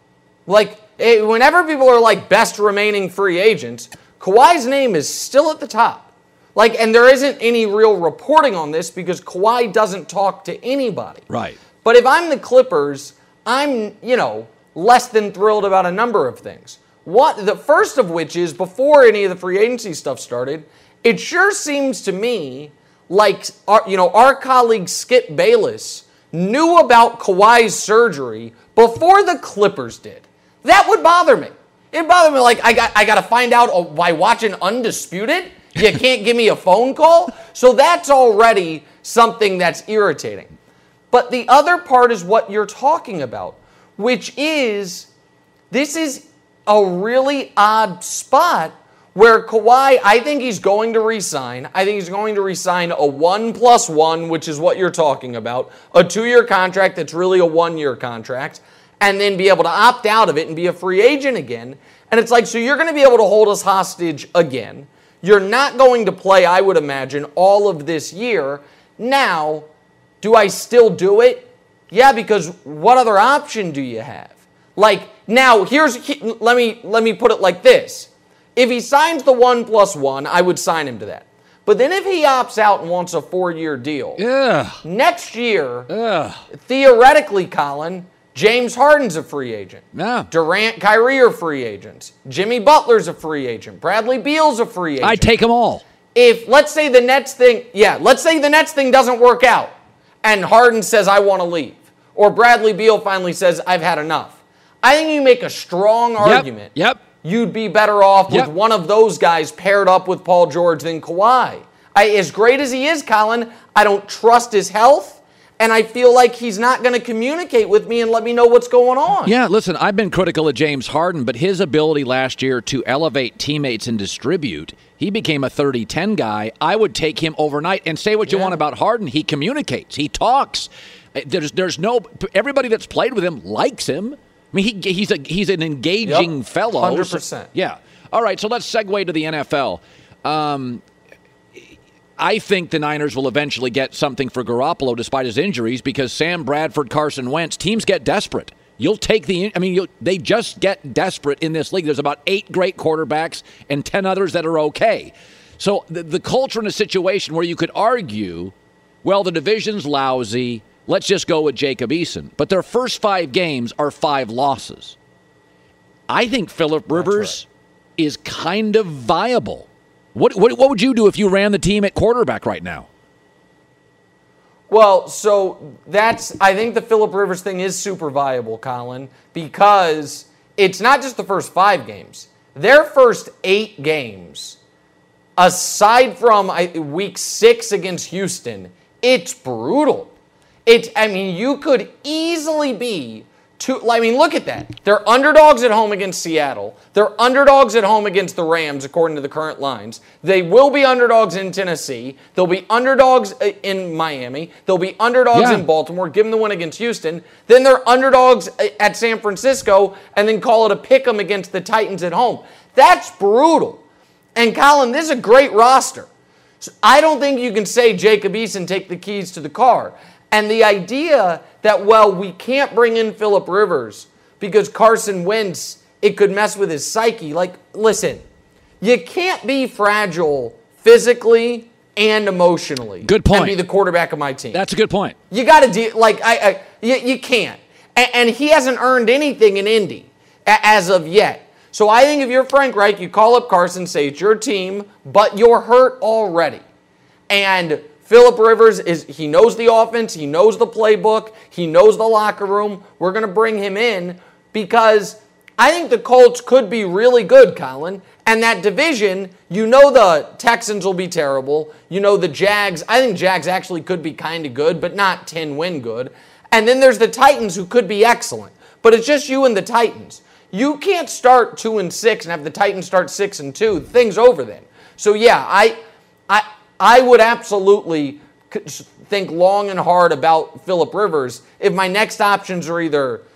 Like, it, whenever people are like best remaining free agents, Kawhi's name is still at the top. Like, and there isn't any real reporting on this because Kawhi doesn't talk to anybody. Right. But if I'm the Clippers, I'm, you know, less than thrilled about a number of things. What the first of which is, before any of the free agency stuff started, it sure seems to me like our, you know, our colleague Skip Bayless knew about Kawhi's surgery before the Clippers did. That would bother me. It bothered me. Like I got I got to find out by watching Undisputed. You can't give me a phone call. So that's already something that's irritating. But the other part is what you're talking about, which is this is a really odd spot where Kawhi, I think he's going to re-sign. I think he's going to re-sign a one plus one, which is what you're talking about, a two-year contract that's really a one-year contract, and then be able to opt out of it and be a free agent again. And it's like, so you're going to be able to hold us hostage again. You're not going to play, I would imagine, all of this year. Now, do I still do it? Yeah, because what other option do you have? Like, now, here's, let me, let me put it like this. If he signs the one plus one, I would sign him to that. But then if he opts out and wants a four-year deal, yeah. next year, yeah. theoretically, Colin, James Harden's a free agent. Yeah. Durant, Kyrie are free agents. Jimmy Butler's a free agent. Bradley Beal's a free agent. I'd take them all. If, let's say the Nets thing, yeah, let's say the Nets thing doesn't work out and Harden says, I want to leave. Or Bradley Beal finally says, I've had enough. I think you make a strong argument. Yep. yep. You'd be better off yep. with one of those guys paired up with Paul George than Kawhi. I, as great as he is, Colin, I don't trust his health, and I feel like he's not going to communicate with me and let me know what's going on. Yeah, listen, I've been critical of James Harden, but his ability last year to elevate teammates and distribute, he became a thirty ten guy. I would take him overnight. And say what you yeah. want about Harden, he communicates, he talks. There's, there's no, everybody that's played with him likes him. I mean, he, he's a he's an engaging yep, fellow. one hundred percent. So, yeah. All right, so let's segue to the N F L. Um, I think the Niners will eventually get something for Garoppolo despite his injuries because Sam Bradford, Carson Wentz, teams get desperate. You'll take the – I mean, you'll, they just get desperate in this league. There's about eight great quarterbacks and ten others that are okay. So the, the culture in a situation where you could argue, well, the division's lousy – let's just go with Jacob Eason. But their first five games are five losses. I think Phillip Rivers right. is kind of viable. What, what what would you do if you ran the team at quarterback right now? Well, so that's, I think the Phillip Rivers thing is super viable, Colin, because it's not just the first five games. Their first eight games, aside from week six against Houston, it's brutal. It's, I mean, you could easily be two. I mean, look at that. They're underdogs at home against Seattle. They're underdogs at home against the Rams, according to the current lines. They will be underdogs in Tennessee. They'll be underdogs in Miami. They'll be underdogs yeah. in Baltimore. Give them the win against Houston. Then they're underdogs at San Francisco, and then call it a pick 'em against the Titans at home. That's brutal. And Colin, this is a great roster. So I don't think you can say Jacob Eason take the keys to the car. And the idea that, well, we can't bring in Phillip Rivers because Carson Wentz, it could mess with his psyche. Like, listen, you can't be fragile physically and emotionally. Good point. And be the quarterback of my team. That's a good point. You got to do, like, I, I you, you can't. And, and he hasn't earned anything in Indy as of yet. So I think if you're Frank Reich, you call up Carson, say it's your team, but you're hurt already. And Phillip Rivers, is he knows the offense, he knows the playbook, he knows the locker room. We're going to bring him in because I think the Colts could be really good, Colin. And that division, you know the Texans will be terrible. You know the Jags, I think Jags actually could be kind of good, but not ten-win good. And then there's the Titans who could be excellent. But it's just you and the Titans. You can't start two and six and have the Titans start six and two. The thing's over then. So yeah, I I I would absolutely think long and hard about Phillip Rivers if my next options are either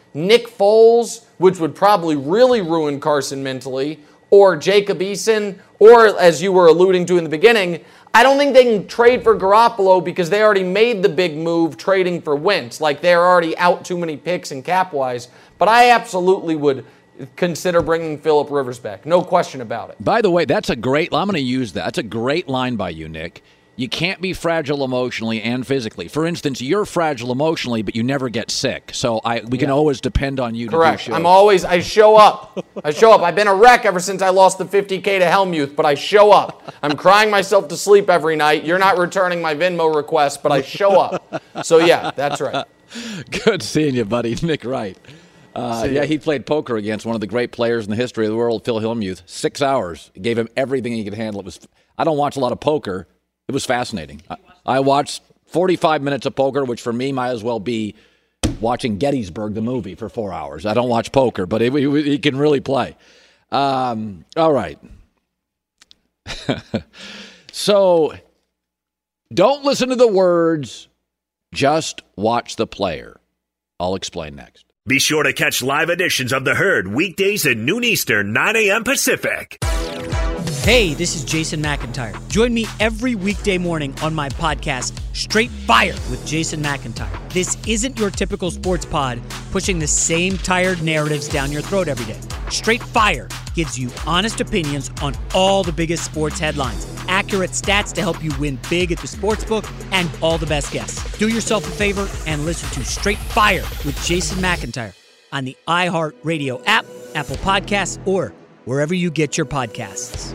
Nick Foles, which would probably really ruin Carson mentally, or Jacob Eason, or as you were alluding to in the beginning, I don't think they can trade for Garoppolo because they already made the big move trading for Wentz. Like, they're already out too many picks and cap-wise. But I absolutely would consider bringing Phillip Rivers back. No question about it. By the way, that's a great, I'm going to use that. That's a great line by you, Nick. You can't be fragile emotionally and physically. For instance, you're fragile emotionally, but you never get sick. So I we can yeah. always depend on you Correct. to do shows. I'm always, I show up. I show up. I've been a wreck ever since I lost the fifty K to Helmuth, but I show up. I'm crying myself to sleep every night. You're not returning my Venmo request, but I show up. So yeah, that's right. Good seeing you, buddy. Nick Wright. Uh, yeah, he played poker against one of the great players in the history of the world, Phil Hellmuth. Six hours. It gave him everything he could handle. It was. I don't watch a lot of poker. It was fascinating. I, I watched forty-five minutes of poker, which for me might as well be watching Gettysburg, the movie, for four hours. I don't watch poker, but it, it, he can really play. Um, all right. So don't listen to the words. Just watch the player. I'll explain next. Be sure to catch live editions of The Herd weekdays at noon Eastern, nine a.m. Pacific. Hey, this is Jason McIntyre. Join me every weekday morning on my podcast, Straight Fire with Jason McIntyre. This isn't your typical sports pod pushing the same tired narratives down your throat every day. Straight Fire gives you honest opinions on all the biggest sports headlines, accurate stats to help you win big at the sportsbook, and all the best guests. Do yourself a favor and listen to Straight Fire with Jason McIntyre on the iHeartRadio app, Apple Podcasts, or wherever you get your podcasts.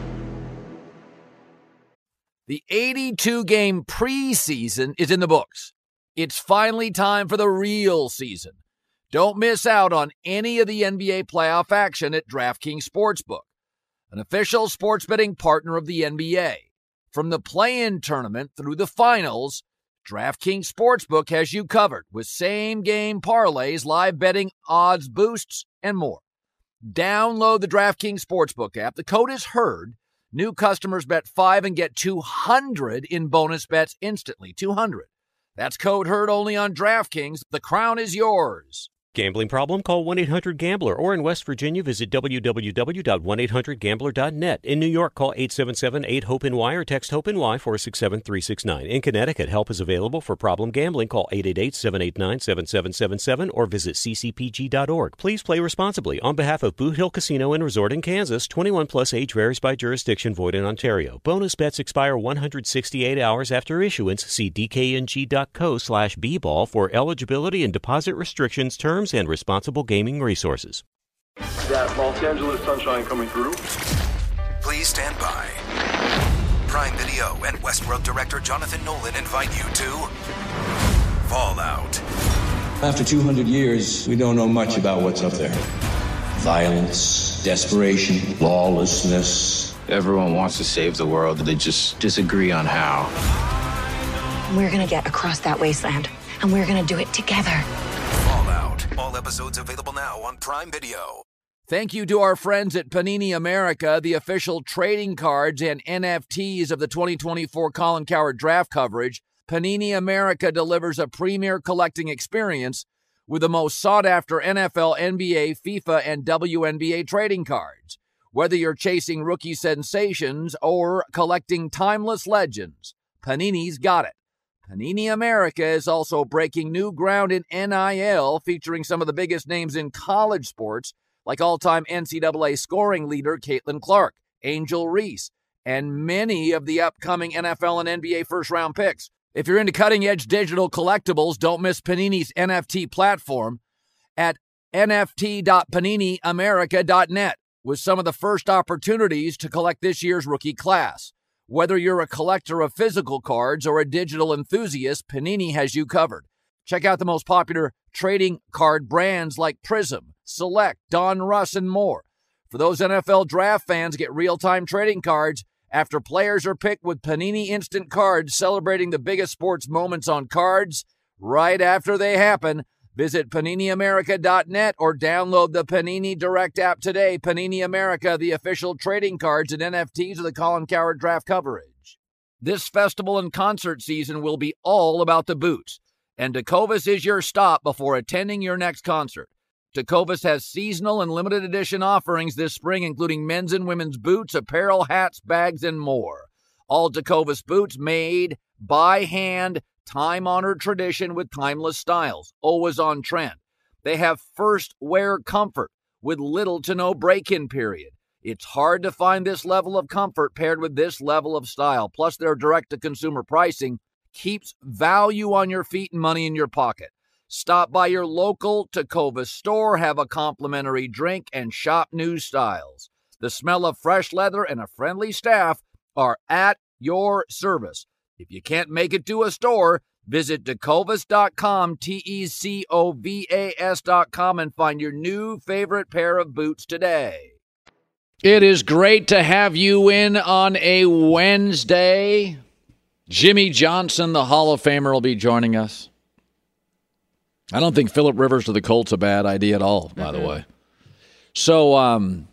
The eighty-two game preseason is in the books. It's finally time for the real season. Don't miss out on any of the N B A playoff action at DraftKings Sportsbook, an official sports betting partner of the N B A. From the play-in tournament through the finals, DraftKings Sportsbook has you covered with same-game parlays, live betting, odds boosts, and more. Download the DraftKings Sportsbook app. The code is HERD. New customers bet five and get two hundred in bonus bets instantly. two hundred. That's code HERD only on DraftKings. The crown is yours. Gambling problem? Call one eight hundred gambler. Or in West Virginia, visit w w w dot one eight hundred gambler dot net. In New York, call eight seven seven eight hope N Y or text HOPE-NY four six seven three six nine. In Connecticut, help is available for problem gambling. Call eight eight eight seven eight nine seven seven seven seven or visit c c p g dot org. Please play responsibly. On behalf of Boot Hill Casino and Resort in Kansas, twenty-one plus age varies by jurisdiction, void in Ontario. Bonus bets expire one hundred sixty-eight hours after issuance. See d k n g dot co slash b ball for eligibility and deposit restrictions, terms, and responsible gaming resources. That Los Angeles sunshine coming through. Please stand by. Prime Video and Westworld director Jonathan Nolan invite you to Fallout. After two hundred years, we don't know much about what's up there. Violence, desperation, lawlessness. Everyone wants to save the world. They just disagree on how. We're gonna get across that wasteland, and we're gonna do it together. Fallout. All episodes available now on Prime Video. Thank you to our friends at Panini America, the official trading cards and N F Ts of the twenty twenty-four Colin Cowherd draft coverage. Panini America delivers a premier collecting experience with the most sought-after N F L, N B A, FIFA, and W N B A trading cards. Whether you're chasing rookie sensations or collecting timeless legends, Panini's got it. Panini America is also breaking new ground in N I L, featuring some of the biggest names in college sports, like all-time N C double A scoring leader Caitlin Clark, Angel Reese, and many of the upcoming N F L and N B A first-round picks. If you're into cutting-edge digital collectibles, don't miss Panini's N F T platform at n f t dot panini america dot net with some of the first opportunities to collect this year's rookie class. Whether you're a collector of physical cards or a digital enthusiast, Panini has you covered. Check out the most popular trading card brands like Prism, Select, Don Russ, and more. For those N F L draft fans, get real-time trading cards after players are picked with Panini Instant Cards, celebrating the biggest sports moments on cards right after they happen. Visit panini america dot net or download the Panini Direct app today. Panini America, the official trading cards and N F Ts of the Colin Cowherd draft coverage. This festival and concert season will be all about the boots, and Tecovas is your stop before attending your next concert. Tecovas has seasonal and limited edition offerings this spring, including men's and women's boots, apparel, hats, bags, and more. All Tecovas boots made by hand, time-honored tradition with timeless styles, always on trend. They have first wear comfort with little to no break-in period. It's hard to find this level of comfort paired with this level of style. Plus, their direct-to-consumer pricing keeps value on your feet and money in your pocket. Stop by your local Tecovas store, have a complimentary drink, and shop new styles. The smell of fresh leather and a friendly staff are at your service. If you can't make it to a store, visit tecovas dot com, T E C O V A S dot com, and find your new favorite pair of boots today. It is great to have you in on a Wednesday. Jimmy Johnson, the Hall of Famer, will be joining us. I don't think Phillip Rivers to the Colts a bad idea at all, by mm-hmm. the way. So um,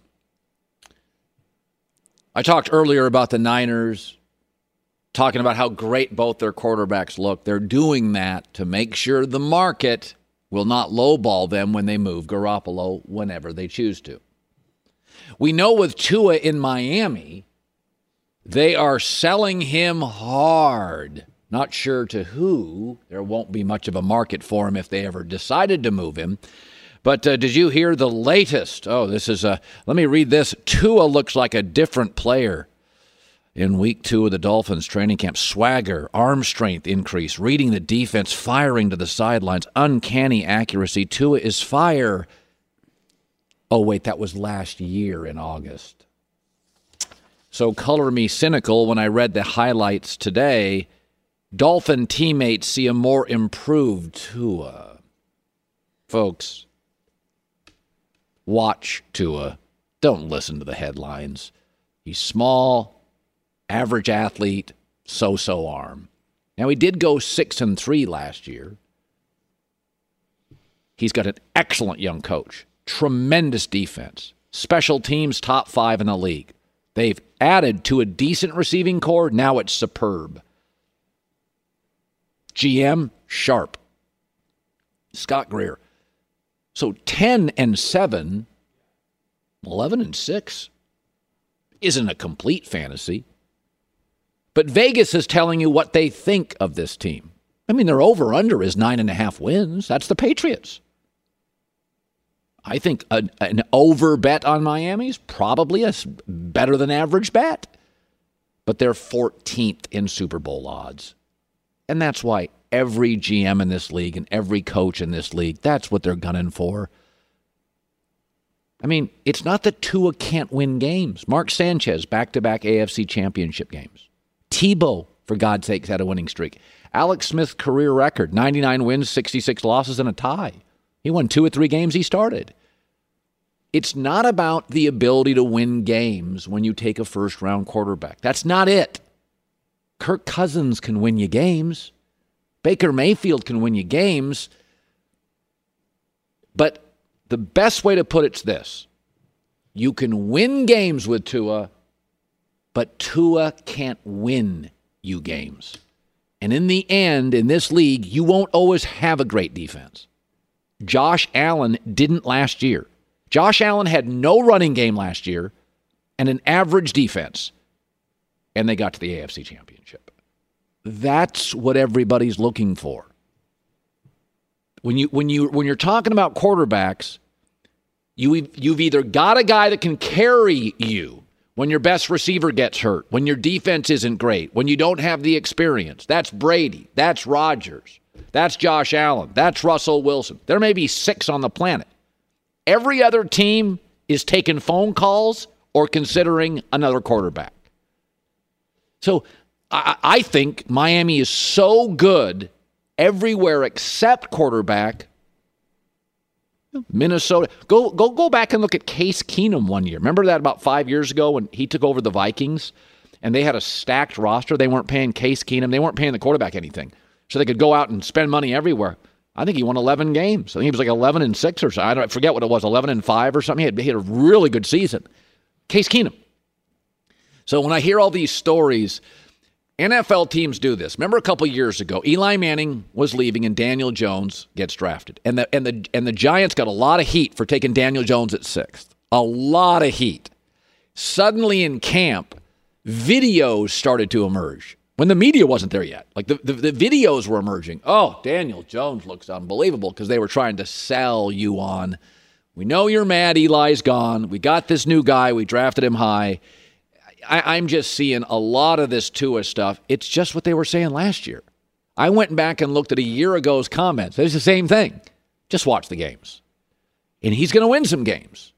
I talked earlier about the Niners, talking about how great both their quarterbacks look. They're doing that to make sure the market will not lowball them when they move Garoppolo whenever they choose to. We know with Tua in Miami, they are selling him hard. Not sure to who. There won't be much of a market for him if they ever decided to move him. But uh, did you hear the latest? Oh, this is a, let me read this. Tua looks like a different player. In week two of the Dolphins training camp, swagger, arm strength increase, reading the defense, firing to the sidelines, uncanny accuracy. Tua is fire. Oh, wait, that was last year in August. So color me cynical when I read the highlights today. Dolphin teammates see a more improved Tua. Folks, watch Tua. Don't listen to the headlines. He's small, average athlete, so-so arm. Now, he did go six and three last year. He's got an excellent young coach, tremendous defense, special teams top five in the league. They've added to a decent receiving core. Now it's superb. G M, sharp. Scott Greer. So ten and seven, eleven and six isn't a complete fantasy. But Vegas is telling you what they think of this team. I mean, their over-under is nine and a half wins. That's the Patriots. I think an, an over bet on Miami is probably a better than average bet. But they're fourteenth in Super Bowl odds. And that's why every G M in this league and every coach in this league, that's what they're gunning for. I mean, it's not that Tua can't win games. Mark Sanchez, back-to-back A F C championship games. Tebow, for God's sakes, had a winning streak. Alex Smith's career record, ninety-nine wins, sixty-six losses, and a tie. He won two or three games he started. It's not about the ability to win games when you take a first-round quarterback. That's not it. Kirk Cousins can win you games. Baker Mayfield can win you games. But the best way to put it's this. You can win games with Tua, but Tua can't win you games. And in the end, in this league, you won't always have a great defense. Josh Allen didn't last year. Josh Allen had no running game last year and an average defense. And they got to the A F C Championship. That's what everybody's looking for. When you when you when you're talking about quarterbacks, you you've either got a guy that can carry you when your best receiver gets hurt, when your defense isn't great, when you don't have the experience. That's Brady, that's Rodgers, that's Josh Allen, that's Russell Wilson. There may be six on the planet. Every other team is taking phone calls or considering another quarterback. So I, I think Miami is so good everywhere except quarterback. Minnesota. Go go go back and look at Case Keenum one year. Remember that about five years ago when he took over the Vikings and they had a stacked roster? They weren't paying Case Keenum. They weren't paying the quarterback anything. So they could go out and spend money everywhere. I think he won eleven games. I think he was like eleven and six or so. I don't I forget what it was, eleven and five or something. He had, he had a really good season. Case Keenum. So when I hear all these stories, N F L teams do this. Remember a couple years ago, Eli Manning was leaving and Daniel Jones gets drafted. And the and the and the Giants got a lot of heat for taking Daniel Jones at sixth. A lot of heat. Suddenly in camp, videos started to emerge when the media wasn't there yet. Like the, the, the videos were emerging. Oh, Daniel Jones looks unbelievable because they were trying to sell you on, we know you're mad Eli's gone. We got this new guy. We drafted him high. I, I'm just seeing a lot of this Tua stuff. It's just what they were saying last year. I went back and looked at a year ago's comments. It's the same thing. Just watch the games. And he's going to win some games.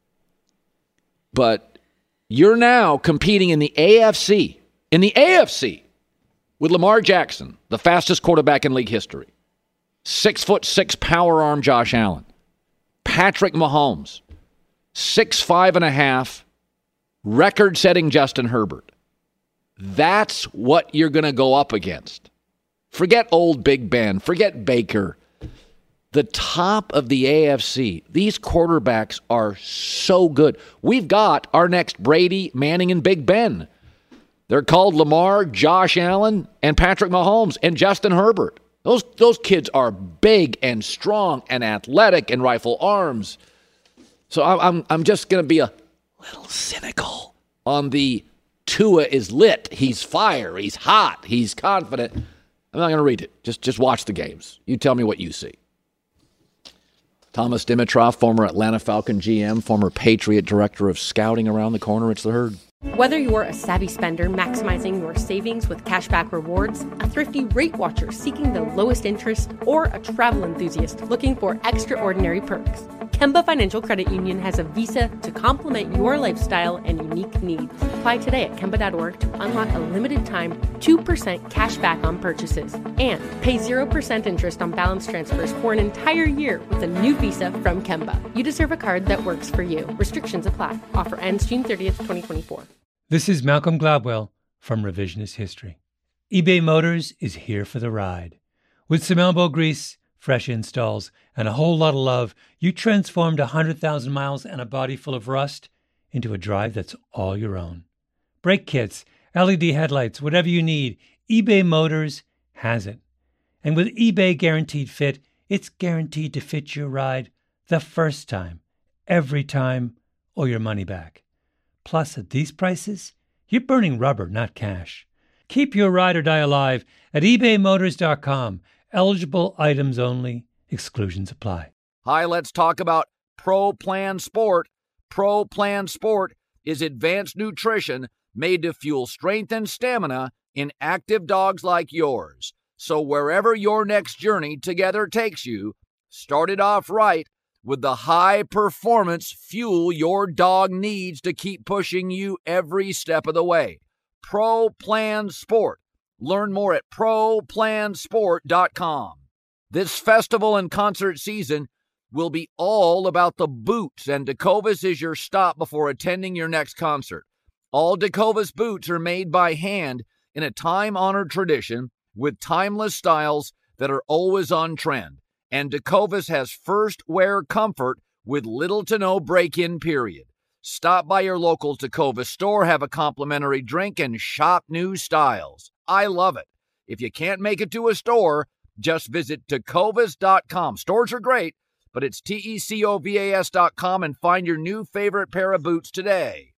But you're now competing in the A F C. In the A F C with Lamar Jackson, the fastest quarterback in league history. Six foot six power arm Josh Allen. Patrick Mahomes. Six, five and a half. Record-setting Justin Herbert. That's what you're going to go up against. Forget old Big Ben. Forget Baker. The top of the A F C, these quarterbacks are so good. We've got our next Brady, Manning, and Big Ben. They're called Lamar, Josh Allen, and Patrick Mahomes, and Justin Herbert. Those, those kids are big and strong and athletic and rifle arms. So I'm, I'm, I'm just going to be a little cynical on the Tua is lit. He's fire. He's hot. He's confident. I'm not going to read it. Just, just watch the games. You tell me what you see. Thomas Dimitroff, former Atlanta Falcon G M, former Patriot Director of Scouting around the corner. It's the Herd. Whether you're a savvy spender maximizing your savings with cashback rewards, a thrifty rate watcher seeking the lowest interest, or a travel enthusiast looking for extraordinary perks, Kemba Financial Credit Union has a visa to complement your lifestyle and unique needs. Apply today at Kemba dot org to unlock a limited time two percent cash back on purchases and pay zero percent interest on balance transfers for an entire year with a new visa from Kemba. You deserve a card that works for you. Restrictions apply. Offer ends June thirtieth, twenty twenty-four. This is Malcolm Gladwell from Revisionist History. eBay Motors is here for the ride. With some elbow grease, fresh installs, and a whole lot of love, you transformed one hundred thousand miles and a body full of rust into a drive that's all your own. Brake kits, L E D headlights, whatever you need, eBay Motors has it. And with eBay Guaranteed Fit, it's guaranteed to fit your ride the first time, every time, or your money back. Plus, at these prices, you're burning rubber, not cash. Keep your ride or die alive at ebay motors dot com. Eligible items only. Exclusions apply. Hi, let's talk about Pro Plan Sport. Pro Plan Sport is advanced nutrition made to fuel strength and stamina in active dogs like yours. So wherever your next journey together takes you, start it off right with the high-performance fuel your dog needs to keep pushing you every step of the way. Pro Plan Sport. Learn more at pro plan sport dot com. This festival and concert season will be all about the boots, and Tecovas is your stop before attending your next concert. All Tecovas boots are made by hand in a time-honored tradition with timeless styles that are always on trend. And Tecovas has first wear comfort with little to no break-in period. Stop by your local Tecovas store, have a complimentary drink, and shop new styles. I love it. If you can't make it to a store, just visit tecovas dot com. Stores are great, but it's T E C O V A S dot com and find your new favorite pair of boots today.